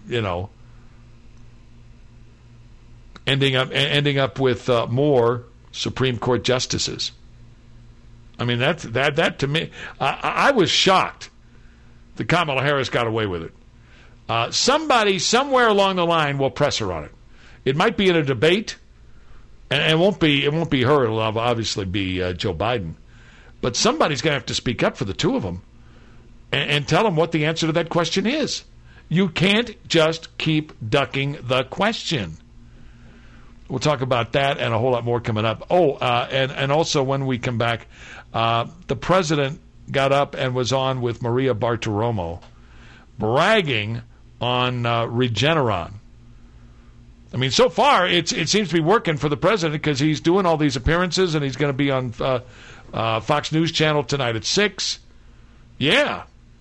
ending up with more Supreme Court justices. I mean, that to me, I was shocked that Kamala Harris got away with it. Somebody somewhere along the line will press her on it. It might be in a debate, and it won't be her. It'll obviously be Joe Biden. But somebody's going to have to speak up for the two of them and tell them what the answer to that question is. You can't just keep ducking the question. We'll talk about that and a whole lot more coming up. And also when we come back, the president got up and was on with Maria Bartiromo, bragging on Regeneron. I mean, so far it seems to be working for the president because he's doing all these appearances and he's going to be on Fox News Channel tonight at 6. Yeah.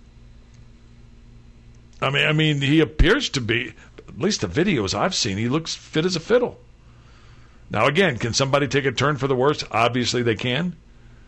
I mean, he appears to be, at least the videos I've seen, he looks fit as a fiddle. Now, again, can somebody take a turn for the worse? Obviously, they can.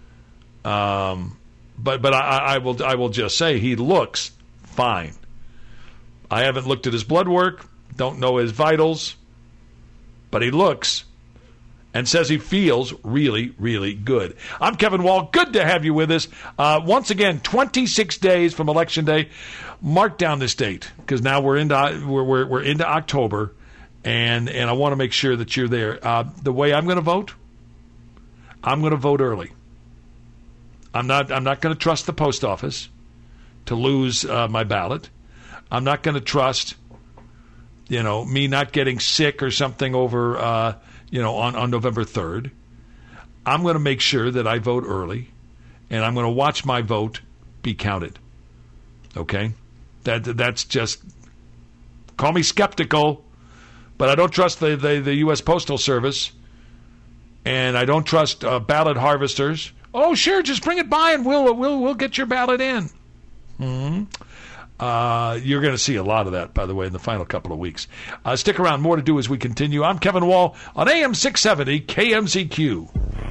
But I will just say he looks fine. I haven't looked at his blood work, don't know his vitals, but he looks and says he feels really, really good. I'm Kevin Wall. Good to have you with us. Once again, 26 days from Election Day. Mark down this date because now we're into October, and I want to make sure that you're there. The way I'm going to vote early. I'm not going to trust the post office to lose my ballot. I'm not going to trust, me not getting sick or something over, on November 3rd. I'm going to make sure that I vote early, and I'm going to watch my vote be counted. Okay? That's just, call me skeptical, but I don't trust the U.S. Postal Service, and I don't trust ballot harvesters. Oh, sure, just bring it by and we'll get your ballot in. Mm-hmm. You're going to see a lot of that, by the way, in the final couple of weeks. Stick around. More to do as we continue. I'm Kevin Wall on AM 670 KMZQ.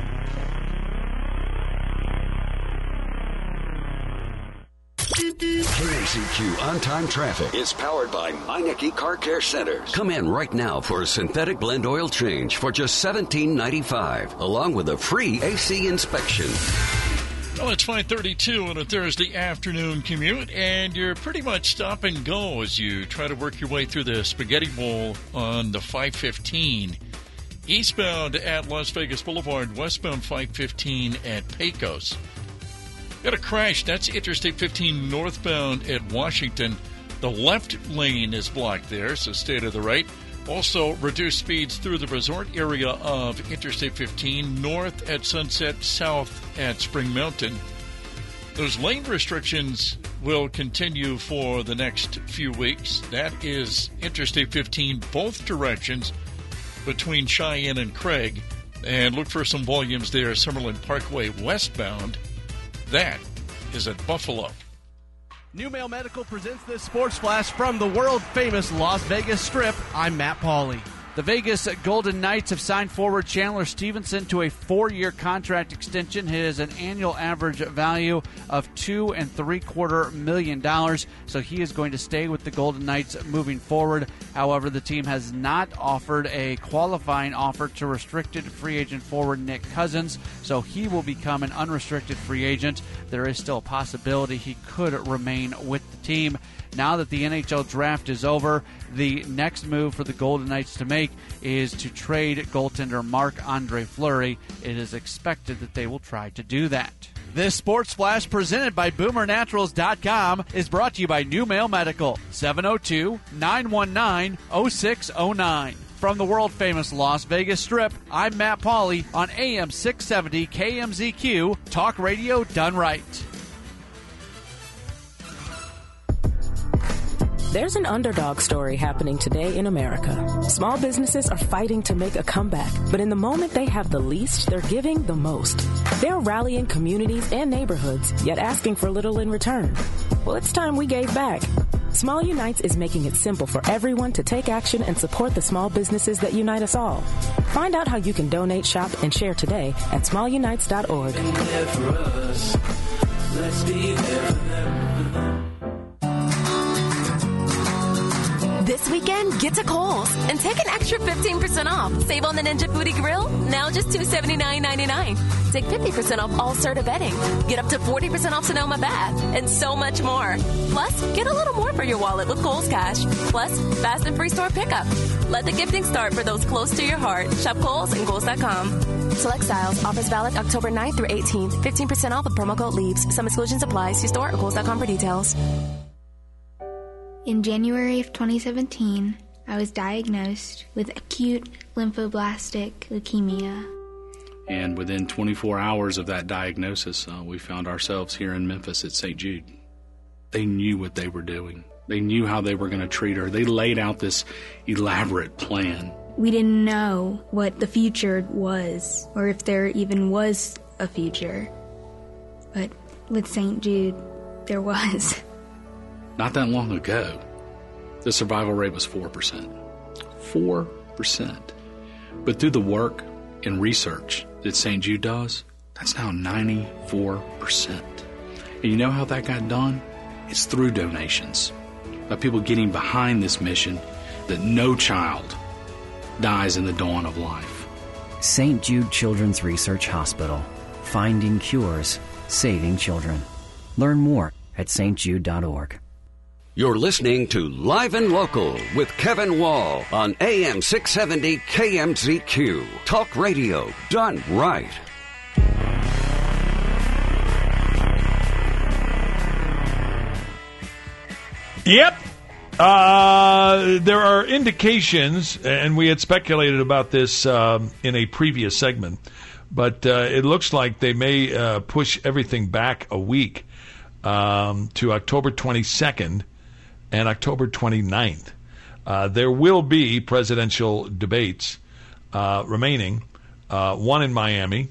KMZQ On-Time Traffic is powered by Meineke Car Care Centers. Come in right now for a synthetic blend oil change for just $17.95, along with a free AC inspection. Well, it's 5:32 on a Thursday afternoon commute, and you're pretty much stop and go as you try to work your way through the Spaghetti Bowl on the 515. Eastbound at Las Vegas Boulevard, westbound 515 at Pecos. Got a crash. That's Interstate 15 northbound at Washington. The left lane is blocked there, so stay to the right. Also, reduced speeds through the resort area of Interstate 15, north at Sunset, south at Spring Mountain. Those lane restrictions will continue for the next few weeks. That is Interstate 15, both directions between Cheyenne and Craig. And look for some volumes there, Summerlin Parkway westbound. That is at Buffalo. New Mail Medical presents this Sports Flash from the world-famous Las Vegas Strip. I'm Matt Pauley. The Vegas Golden Knights have signed forward Chandler Stevenson to a 4-year contract extension. He has an annual average value of $2.75 million, so he is going to stay with the Golden Knights moving forward. However, the team has not offered a qualifying offer to restricted free agent forward Nick Cousins, so he will become an unrestricted free agent. There is still a possibility he could remain with the team. Now that the NHL draft is over, the next move for the Golden Knights to make is to trade goaltender Marc-Andre Fleury. It is expected that they will try to do that. This Sports Flash presented by BoomerNaturals.com is brought to you by New Mail Medical, 702-919-0609. From the world-famous Las Vegas Strip, I'm Matt Pauley on AM 670 KMZQ, Talk Radio Done Right. There's an underdog story happening today in America. Small businesses are fighting to make a comeback, but in the moment they have the least, they're giving the most. They're rallying communities and neighborhoods, yet asking for little in return. Well, it's time we gave back. Small Unites is making it simple for everyone to take action and support the small businesses that unite us all. Find out how you can donate, shop, and share today at smallunites.org. Let's be there for them. This weekend, get to Kohl's and take an extra 15% off. Save on the Ninja Foodie Grill, now just $279.99. Take 50% off all Serta bedding. Get up to 40% off Sonoma Bath, and so much more. Plus, get a little more for your wallet with Kohl's Cash. Plus, fast and free store pickup. Let the gifting start for those close to your heart. Shop Kohl's and Kohl's.com. Select styles. Offers valid October 9th through 18th. 15% off with promo code LEAVES. Some exclusions apply. See store or Kohl's.com for details. In January of 2017, I was diagnosed with acute lymphoblastic leukemia. And within 24 hours of that diagnosis, we found ourselves here in Memphis at St. Jude. They knew what they were doing. They knew how they were going to treat her. They laid out this elaborate plan. We didn't know what the future was, or if there even was a future. But with St. Jude, there was. Not that long ago, the survival rate was 4%. 4%. But through the work and research that St. Jude does, that's now 94%. And you know how that got done? It's through donations. By people getting behind this mission that no child dies in the dawn of life. St. Jude Children's Research Hospital. Finding cures, saving children. Learn more at stjude.org. You're listening to Live and Local with Kevin Wall on AM 670 KMZQ. Talk radio done right. Yep. There are indications, and we had speculated about this in a previous segment, but it looks like they may push everything back a week to October 22nd and October 29th. There will be presidential debates remaining, one in Miami,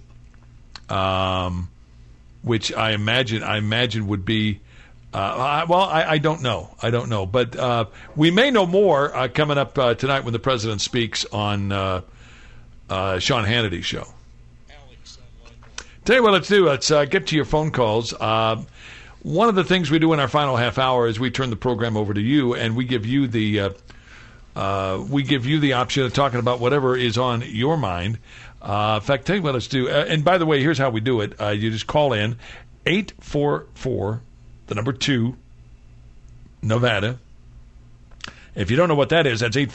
which I imagine would be I don't know. But we may know more coming up tonight when the president speaks on Sean Hannity's show. Tell you what let's do. Let's get to your phone calls. One of the things we do in our final half hour is we turn the program over to you, and we give you the option of talking about whatever is on your mind. In fact, tell you what let's do. And by the way, here's how we do it. You just call in 844. The number 2, Nevada. If you don't know what that is, that's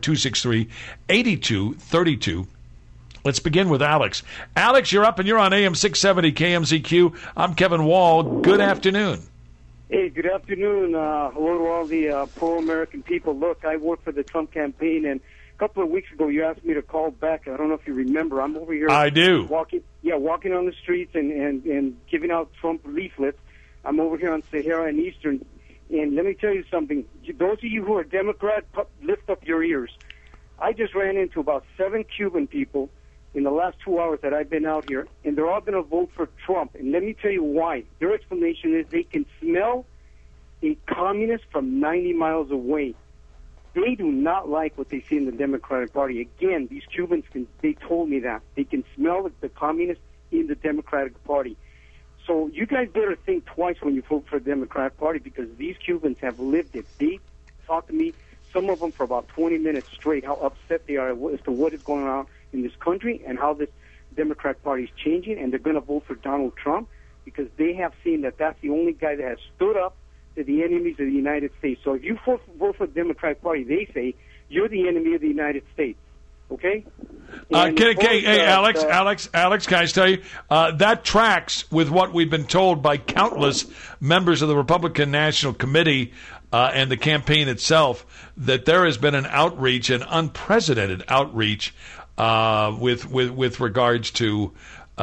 844-263-8232. Let's begin with Alex. Alex, you're up and you're on AM 670 KMZQ. I'm Kevin Wall. Good afternoon. Hey, good afternoon. Hello to all the pro-American people. Look, I work for the Trump campaign, and a couple of weeks ago you asked me to call back. I don't know if you remember. I'm over here. I do. Walking on the streets and giving out Trump leaflets. I'm over here on Sahara and Eastern, and let me tell you something. Those of you who are Democrat, lift up your ears. I just ran into about 7 Cuban people in the last 2 hours that I've been out here, and they're all going to vote for Trump. And let me tell you why. Their explanation is they can smell a communist from 90 miles away. They do not like what they see in the Democratic Party. Again, these Cubans, they told me that. They can smell the communists in the Democratic Party. So you guys better think twice when you vote for the Democratic Party, because these Cubans have lived it. They talked to me, some of them for about 20 minutes straight, how upset they are as to what is going on in this country and how this Democratic Party is changing, and they're going to vote for Donald Trump because they have seen that that's the only guy that has stood up to the enemies of the United States. So if you vote for the Democratic Party, they say you're the enemy of the United States. Okay? Hey, Alex, can I tell you, that tracks with what we've been told by countless members of the Republican National Committee and the campaign itself, that there has been an outreach, an unprecedented outreach with regards to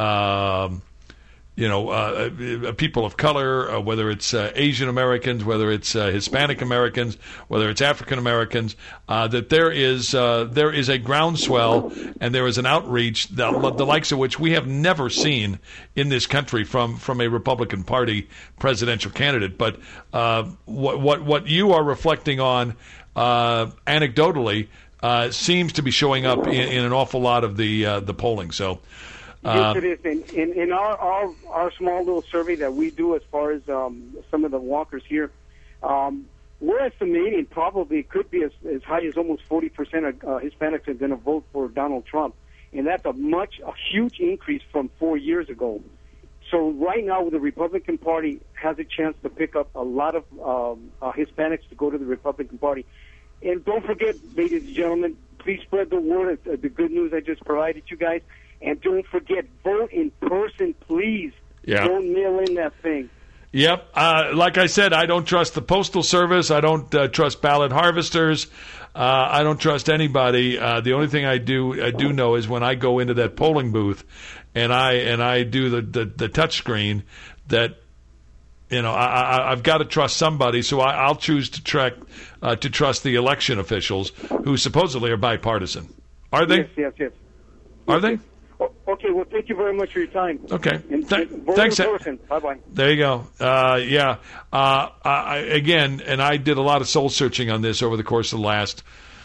people of color, whether it's Asian Americans, whether it's Hispanic Americans, whether it's African Americans, that there is a groundswell and there is an outreach, the likes of which we have never seen in this country from a Republican Party presidential candidate. But what you are reflecting on anecdotally seems to be showing up in an awful lot of the polling. So. Yes, it is. In our small little survey that we do as far as some of the walkers here, we're estimating probably it could be as high as almost 40% of Hispanics are going to vote for Donald Trump. And that's a huge increase from 4 years ago. So right now, the Republican Party has a chance to pick up a lot of Hispanics to go to the Republican Party. And don't forget, ladies and gentlemen, please spread the word, the good news I just provided you guys. And don't forget, vote in person, please. Yeah. Don't mail in that thing. Yep. Like I said, I don't trust the Postal Service. I don't trust ballot harvesters. I don't trust anybody. The only thing I do know is when I go into that polling booth and I do the touch screen, that I've got to trust somebody. So I'll choose to trust the election officials who supposedly are bipartisan. Are they? Yes. Are they? Okay, well, thank you very much for your time. Okay. Thanks. Bye-bye. There you go. Again, and I did a lot of soul searching on this over the course of the last,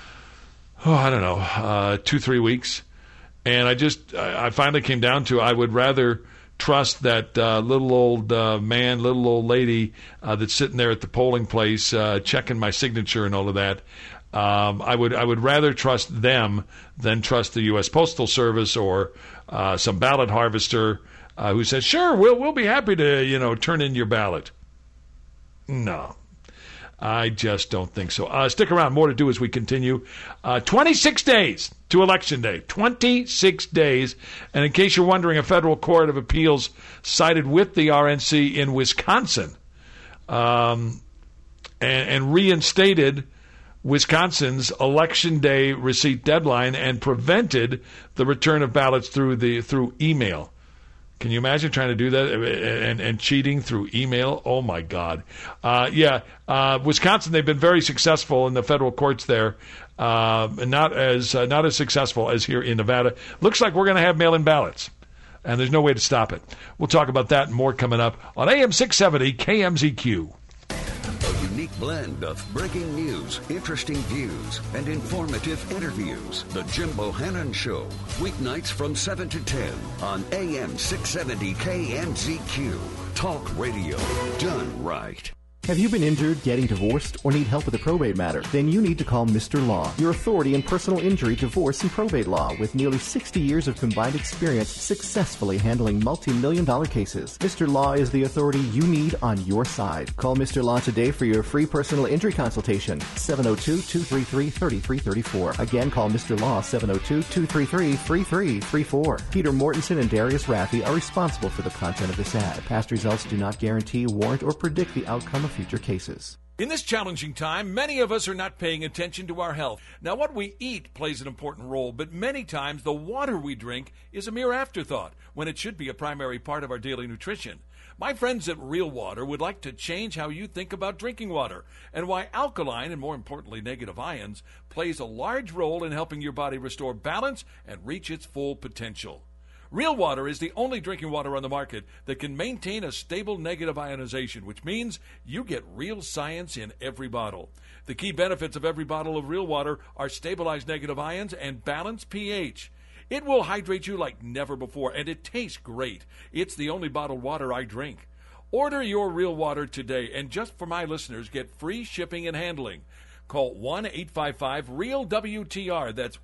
2-3 weeks. And I finally came down to I would rather trust that little old man, little old lady that's sitting there at the polling place checking my signature and all of that. I would rather trust them than trust the U.S. Postal Service or some ballot harvester who says, "Sure, we'll be happy to turn in your ballot." No, I just don't think so. Stick around. More to do as we continue. 26 days to Election Day. 26 days. And in case you're wondering, a federal court of appeals sided with the RNC in Wisconsin and reinstated Wisconsin's Election Day receipt deadline and prevented the return of ballots through email. Can you imagine trying to do that and cheating through email? Oh my God! Wisconsin, they've been very successful in the federal courts there, and not as successful as here in Nevada. Looks like we're going to have mail-in ballots, and there's no way to stop it. We'll talk about that and more coming up on AM 670 KMZQ. A unique blend of breaking news, interesting views, and informative interviews. The Jim Bohannon Show. Weeknights from 7 to 10 on AM 670 KMZQ. Talk radio done right. Have you been injured, getting divorced, or need help with a probate matter? Then you need to call Mr. Law, your authority in personal injury, divorce, and probate law, with nearly 60 years of combined experience successfully handling multi-million-dollar cases. Mr. Law is the authority you need on your side. Call Mr. Law today for your free personal injury consultation, 702-233-3334. Again, call Mr. Law, 702-233-3334. Peter Mortensen and Darius Raffi are responsible for the content of this ad. Past results do not guarantee, warrant, or predict the outcome of future cases. In this challenging time, many of us are not paying attention to our health. Now, what we eat plays an important role, but many times the water we drink is a mere afterthought when it should be a primary part of our daily nutrition. My friends at Real Water would like to change how you think about drinking water and why alkaline, and more importantly negative ions, plays a large role in helping your body restore balance and reach its full potential. Real Water is the only drinking water on the market that can maintain a stable negative ionization, which means you get real science in every bottle. The key benefits of every bottle of Real Water are stabilized negative ions and balanced pH. It will hydrate you like never before, and it tastes great. It's the only bottled water I drink. Order your Real Water today, and just for my listeners, get free shipping and handling. Call 1-855-REAL-WTR. That's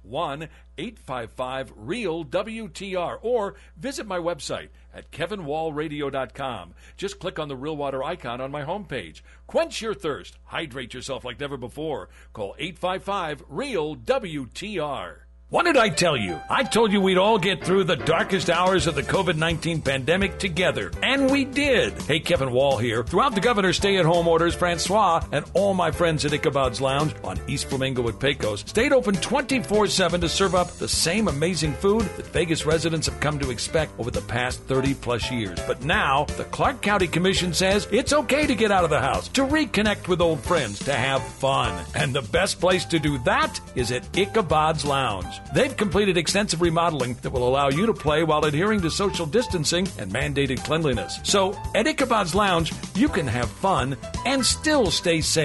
1-855-REAL-WTR. Or visit my website at kevinwallradio.com. Just click on the Real Water icon on my homepage. Quench your thirst. Hydrate yourself like never before. Call 855-REAL-WTR. What did I tell you? I told you we'd all get through the darkest hours of the COVID-19 pandemic together. And we did. Hey, Kevin Wall here. Throughout the governor's stay-at-home orders, Francois and all my friends at Ichabod's Lounge on East Flamingo at Pecos stayed open 24/7 to serve up the same amazing food that Vegas residents have come to expect over the past 30-plus years. But now, the Clark County Commission says it's okay to get out of the house, to reconnect with old friends, to have fun. And the best place to do that is at Ichabod's Lounge. They've completed extensive remodeling that will allow you to play while adhering to social distancing and mandated cleanliness. So, at Ichabod's Lounge, you can have fun and still stay safe.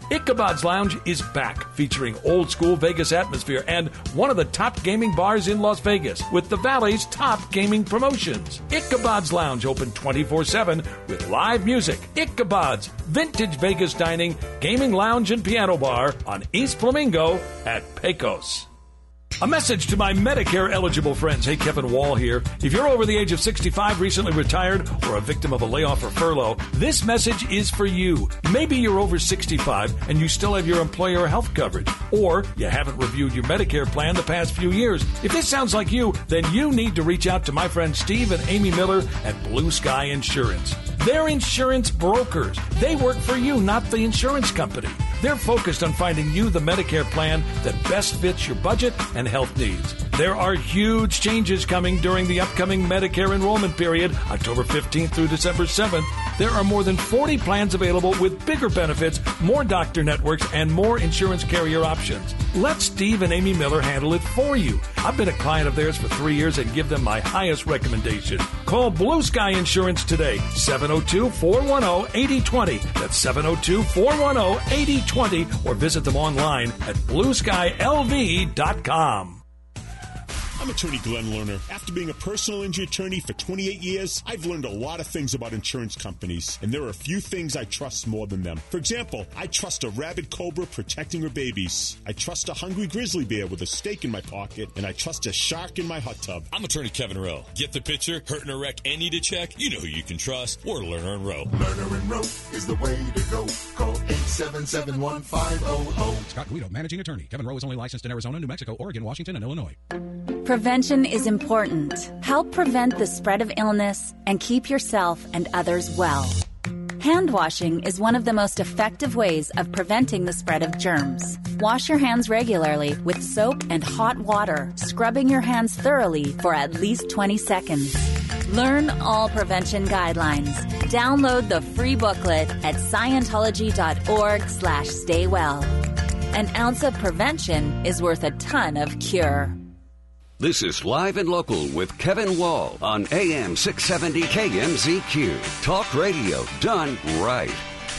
Ichabod's Lounge is back, featuring old-school Vegas atmosphere and one of the top gaming bars in Las Vegas with the Valley's top gaming promotions. Ichabod's Lounge, open 24/7 with live music. Ichabod's, vintage Vegas dining, gaming lounge, and piano bar on East Flamingo at Pecos. A message to my Medicare-eligible friends. Hey, Kevin Wall here. If you're over the age of 65, recently retired, or a victim of a layoff or furlough, this message is for you. Maybe you're over 65 and you still have your employer health coverage, or you haven't reviewed your Medicare plan the past few years. If this sounds like you, then you need to reach out to my friends Steve and Amy Miller at Blue Sky Insurance. They're insurance brokers. They work for you, not the insurance company. They're focused on finding you the Medicare plan that best fits your budget and health needs. There are huge changes coming during the upcoming Medicare enrollment period, October 15th through December 7th. There are more than 40 plans available with bigger benefits, more doctor networks, and more insurance carrier options. Let Steve and Amy Miller handle it for you. I've been a client of theirs for 3 years and give them my highest recommendation. Call Blue Sky Insurance today, 702-410-8020. That's 702-410-8020, or visit them online at blueskylv.com. I'm attorney Glenn Lerner. After being a personal injury attorney for 28 years, I've learned a lot of things about insurance companies, and there are a few things I trust more than them. For example, I trust a rabid cobra protecting her babies. I trust a hungry grizzly bear with a steak in my pocket, and I trust a shark in my hot tub. I'm attorney Kevin Rowe. Get the picture? Hurt in a wreck and need a check? You know who you can trust. Or Lerner and Rowe. Lerner and Rowe is the way to go. Call 877-1500. Scott Guido, managing attorney. Kevin Rowe is only licensed in Arizona, New Mexico, Oregon, Washington, and Illinois. Prevention is important. Help prevent the spread of illness and keep yourself and others well. Hand washing is one of the most effective ways of preventing the spread of germs. Wash your hands regularly with soap and hot water, scrubbing your hands thoroughly for at least 20 seconds. Learn all prevention guidelines. Download the free booklet at Scientology.org/staywell. An ounce of prevention is worth a ton of cure. This is Live and Local with Kevin Wall on AM 670 KMZQ. Talk radio done right.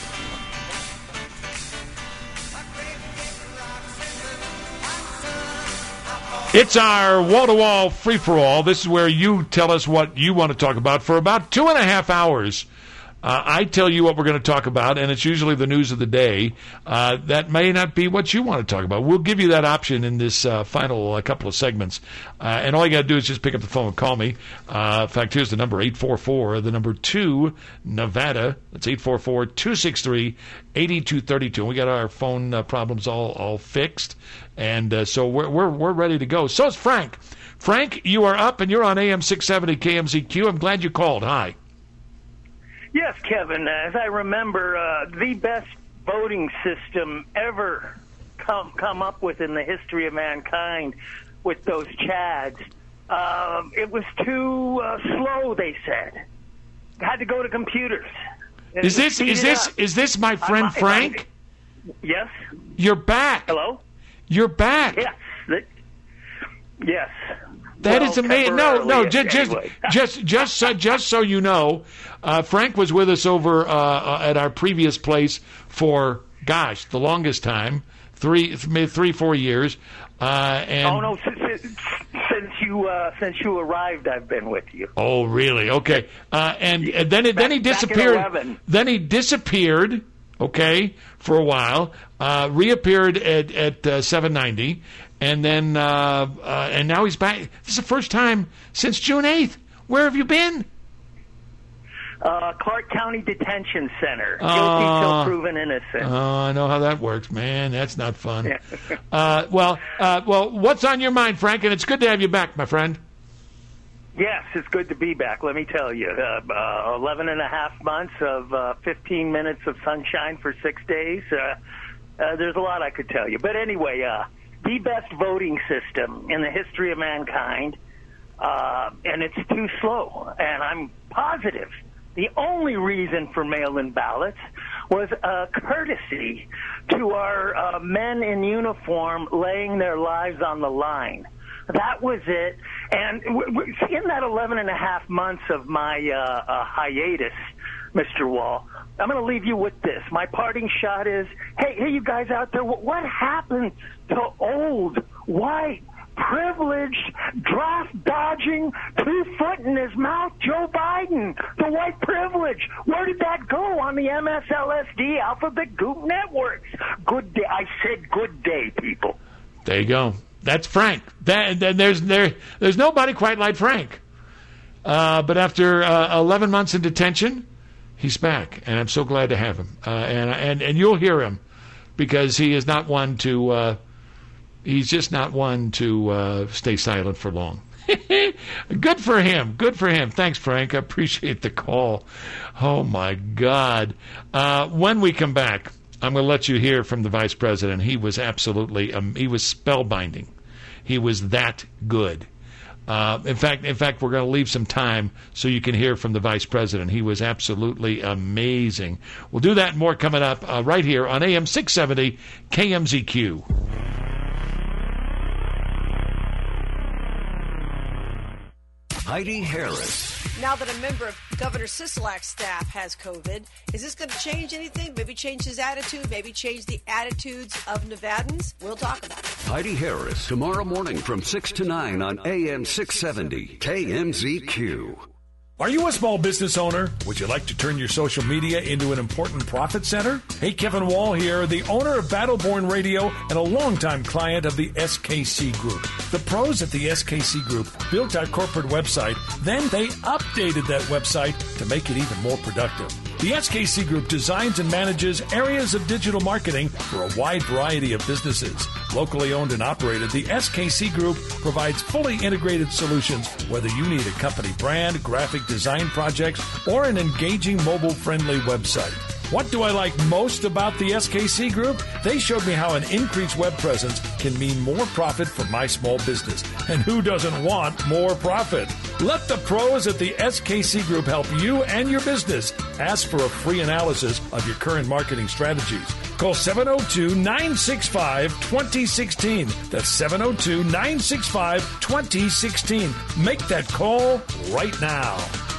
It's our wall-to-wall free-for-all. This is where you tell us what you want to talk about. For about 2.5 hours, I tell you what we're going to talk about, and it's usually the news of the day. That may not be what you want to talk about. We'll give you that option in this final couple of segments. And all you got to do is just pick up the phone and call me. In fact, here's the number, 844, the number 2, Nevada. That's 844-263-8232. And we got our phone problems all fixed. And so we're ready to go. So is Frank. Frank, you are up, and you're on AM 670 KMZQ. I'm glad you called. Hi. Yes, Kevin. As I remember, the best voting system ever come up with in the history of mankind with those Chads. It was too slow, they said. Had to go to computers. Is this my friend Frank? Yes. You're back. Hello? You're back. Yes. Yes. That is amazing. No, Anyway. just so you know, Frank was with us over at our previous place for, the longest time, 4 years. And since you arrived, I've been with you. Oh, really? Okay. And then he disappeared. Back in 11. Then he disappeared. Okay, for a while. Reappeared at 790. And then, and now he's back. This is the first time since June 8th. Where have you been? Clark County Detention Center. Guilty till proven innocent. Oh, I know how that works, man. That's not fun. Well, what's on your mind, Frank? And it's good to have you back, my friend. Yes, it's good to be back, let me tell you. 11 and a half months of 15 minutes of sunshine for 6 days. There's a lot I could tell you. But anyway, the best voting system in the history of mankind, and it's too slow. And I'm positive the only reason for mail-in ballots was a courtesy to our men in uniform laying their lives on the line. That was it. And in that 11 and a half months of my hiatus, Mr. Wall. I'm going to leave you with this. My parting shot is, hey, you guys out there, what happened to old, white, privileged, draft-dodging, 2 foot in his mouth Joe Biden? The white privilege. Where did that go on the MSLSD Alphabet Goop networks? Good day. I said good day, people. There you go. That's Frank. There's nobody quite like Frank. But after 11 months in detention, he's back, and I'm so glad to have him. And you'll hear him, because he is not one to. He's just not one to stay silent for long. Good for him. Good for him. Thanks, Frank. I appreciate the call. Oh my God. When we come back, I'm going to let you hear from the vice president. He was absolutely. He was spellbinding. He was that good. In fact, we're going to leave some time so you can hear from the vice president. He was absolutely amazing. We'll do that and more coming up right here on AM 670 KMZQ. Heidi Harris. Now that a member of Governor Sisolak's staff has COVID, is this going to change anything? Maybe change his attitude? Maybe change the attitudes of Nevadans? We'll talk about it. Heidi Harris, tomorrow morning from 6 to 9 on AM 670 KMZQ. Are you a small business owner? Would you like to turn your social media into an important profit center? Hey, Kevin Wall here, the owner of Battleborn Radio and a longtime client of the SKC Group. The pros at the SKC Group built our corporate website, then they updated that website to make it even more productive. The SKC Group designs and manages areas of digital marketing for a wide variety of businesses. Locally owned and operated, the SKC Group provides fully integrated solutions, whether you need a company brand, graphic design projects, or an engaging mobile-friendly website. What do I like most about the SKC Group? They showed me how an increased web presence can mean more profit for my small business. And who doesn't want more profit? Let the pros at the SKC Group help you and your business. Ask for a free analysis of your current marketing strategies. Call 702-965-2016. That's 702-965-2016. Make that call right now.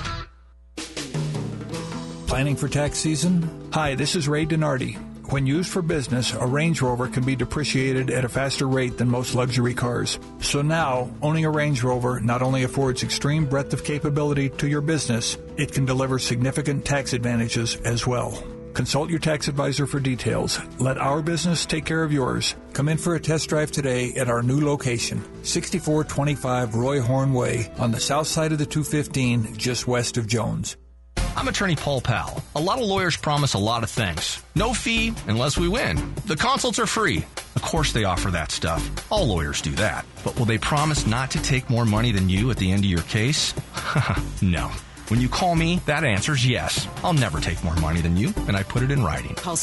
Planning for tax season? Hi, this is Ray Donardi. When used for business, a Range Rover can be depreciated at a faster rate than most luxury cars. So now, owning a Range Rover not only affords extreme breadth of capability to your business, it can deliver significant tax advantages as well. Consult your tax advisor for details. Let our business take care of yours. Come in for a test drive today at our new location, 6425 Roy Horn Way on the south side of the 215, just west of Jones. I'm attorney Paul Powell. A lot of lawyers promise a lot of things. No fee unless we win. The consults are free. Of course they offer that stuff. All lawyers do that. But will they promise not to take more money than you at the end of your case? No. When you call me, that answer's yes. I'll never take more money than you, and I put it in writing. Call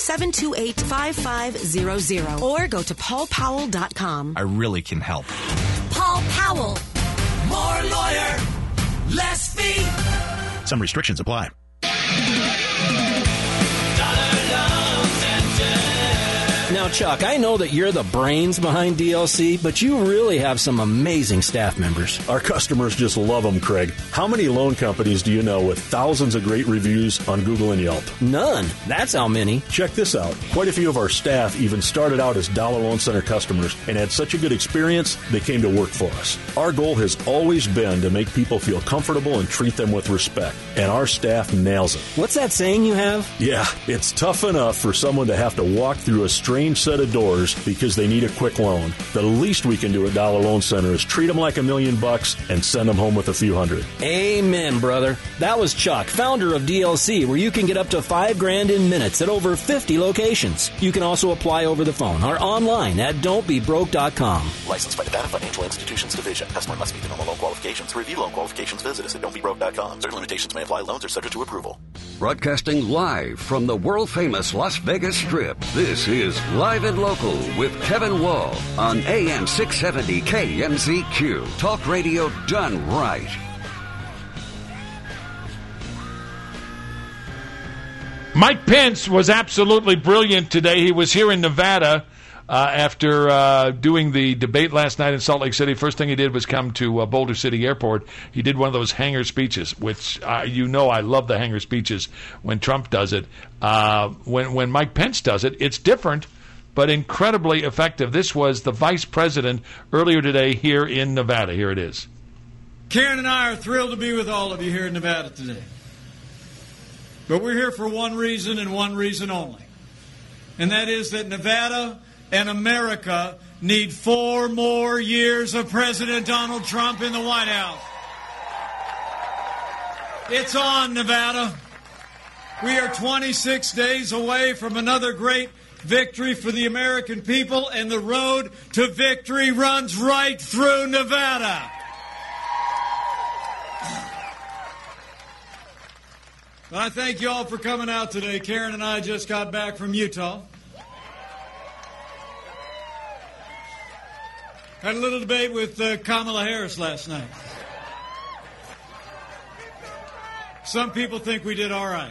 728-5500 or go to paulpowell.com. I really can help. Paul Powell. More lawyer, less fee. Some restrictions apply. Now, Chuck, I know that you're the brains behind DLC, but you really have some amazing staff members. Our customers just love them, Craig. How many loan companies do you know with thousands of great reviews on Google and Yelp? None. That's how many. Check this out. Quite a few of our staff even started out as Dollar Loan Center customers and had such a good experience, they came to work for us. Our goal has always been to make people feel comfortable and treat them with respect, and our staff nails it. What's that saying you have? Yeah, it's tough enough for someone to have to walk through a strange set of doors because they need a quick loan. The least we can do at Dollar Loan Center is treat them like $1 million and send them home with a few hundred. Amen, brother. That was Chuck, founder of DLC, where you can get up to $5,000 in minutes at over 50 locations. You can also apply over the phone or online at don'tbebroke.com. Licensed by Nevada Financial Institutions Division. Customer must meet the normal loan qualifications. To review loan qualifications, visit us at don'tbebroke.com. Certain limitations may apply. Loans are subject to approval. Broadcasting live from the world-famous Las Vegas Strip, this is Live and Local with Kevin Wall on AM 670 KMZQ. Talk radio done right. Mike Pence was absolutely brilliant today. He was here in Nevada after doing the debate last night in Salt Lake City. First thing he did was come to Boulder City Airport. He did one of those hanger speeches, which I love the hanger speeches when Trump does it. When Mike Pence does it, it's different, but incredibly effective. This was the vice president earlier today here in Nevada. Here it is. Karen and I are thrilled to be with all of you here in Nevada today. But we're here for one reason and one reason only. And that is that Nevada and America need 4 more years of President Donald Trump in the White House. It's on, Nevada. We are 26 days away from another great victory for the American people, and the road to victory runs right through Nevada. I thank you all for coming out today. Karen and I just got back from Utah. Had a little debate with Kamala Harris last night. Some people think we did all right.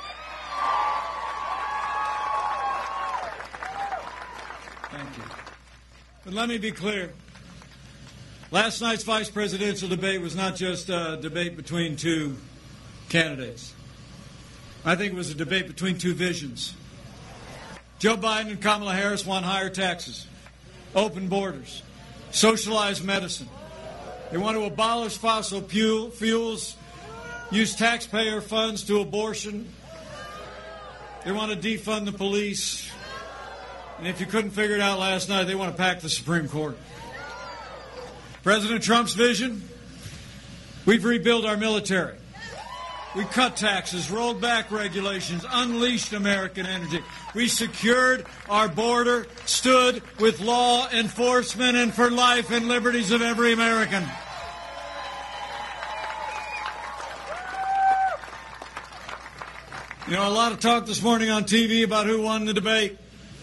Thank you. But let me be clear. Last night's vice presidential debate was not just a debate between two candidates. I think it was a debate between two visions. Joe Biden and Kamala Harris want higher taxes, open borders, socialized medicine. They want to abolish fossil fuels, use taxpayer funds to abortion. They want to defund the police. And if you couldn't figure it out last night, they want to pack the Supreme Court. President Trump's vision, we've rebuilt our military. We cut taxes, rolled back regulations, unleashed American energy. We secured our border, stood with law enforcement and for life and liberties of every American. You know, a lot of talk this morning on TV about who won the debate.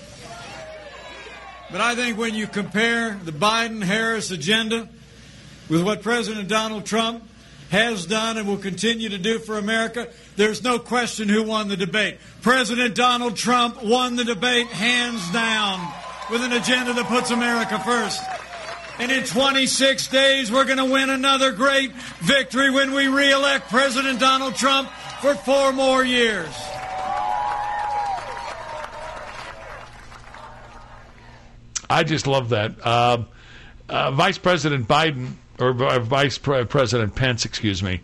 But I think when you compare the Biden-Harris agenda with what President Donald Trump has done and will continue to do for America, there's no question who won the debate. President Donald Trump won the debate hands down with an agenda that puts America first. And in 26 days, we're going to win another great victory when we re-elect President Donald Trump for 4 more years. I just love that. Vice President Biden, or Vice President Pence, excuse me,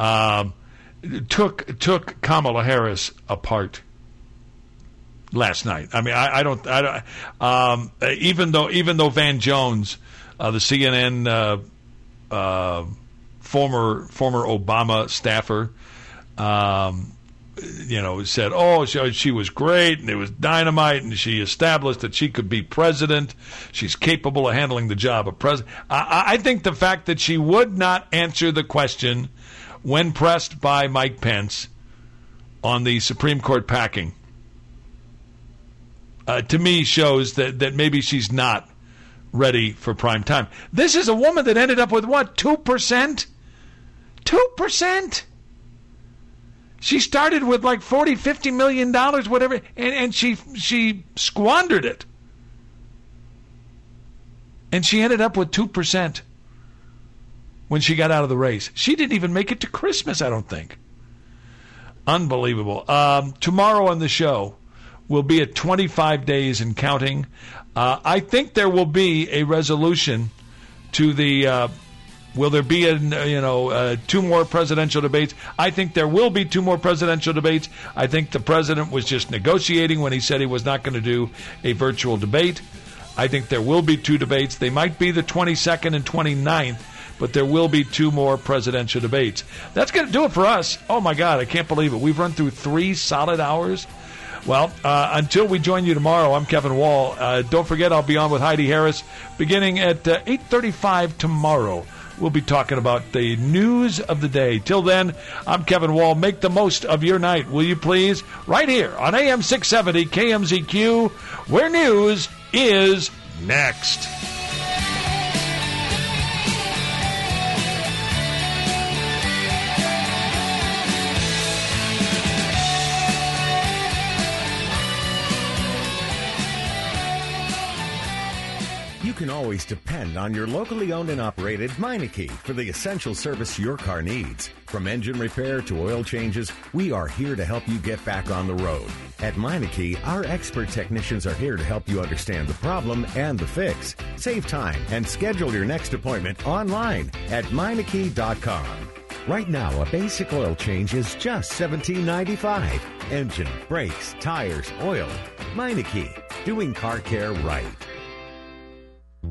took Kamala Harris apart last night. I mean, I don't. Even though Van Jones, the CNN former Obama staffer, said, "Oh, she was great, and it was dynamite, and she established that she could be president. She's capable of handling the job of president." I think the fact that she would not answer the question when pressed by Mike Pence on the Supreme Court packing, to me shows that maybe she's not ready for prime time. This is a woman that ended up with what, 2%? 2%? She started with like $40-50 million, whatever, and she squandered it. And she ended up with 2% when she got out of the race. She didn't even make it to Christmas, I don't think. Unbelievable. Tomorrow on the show, we'll be at 25 days and counting. I think there will be a resolution to the... will there be 2 more presidential debates? I think there will be 2 more presidential debates. I think the president was just negotiating when he said he was not going to do a virtual debate. I think there will be 2 debates. They might be the 22nd and 29th, but there will be 2 more presidential debates. That's going to do it for us. Oh, my God, I can't believe it. We've run through 3 solid hours. Well, until we join you tomorrow, I'm Kevin Wall. Don't forget, I'll be on with Heidi Harris beginning at 8:35 tomorrow. We'll be talking about the news of the day. Till then, I'm Kevin Wall. Make the most of your night, will you please? Right here on AM 670 KMZQ, where news is next. You can always depend on your locally owned and operated Meineke for the essential service your car needs. From engine repair to oil changes, we are here to help you get back on the road. At Meineke, our expert technicians are here to help you understand the problem and the fix. Save time and schedule your next appointment online at Meineke.com. Right now, a basic oil change is just $17.95. Engine, brakes, tires, oil. Meineke, doing car care right.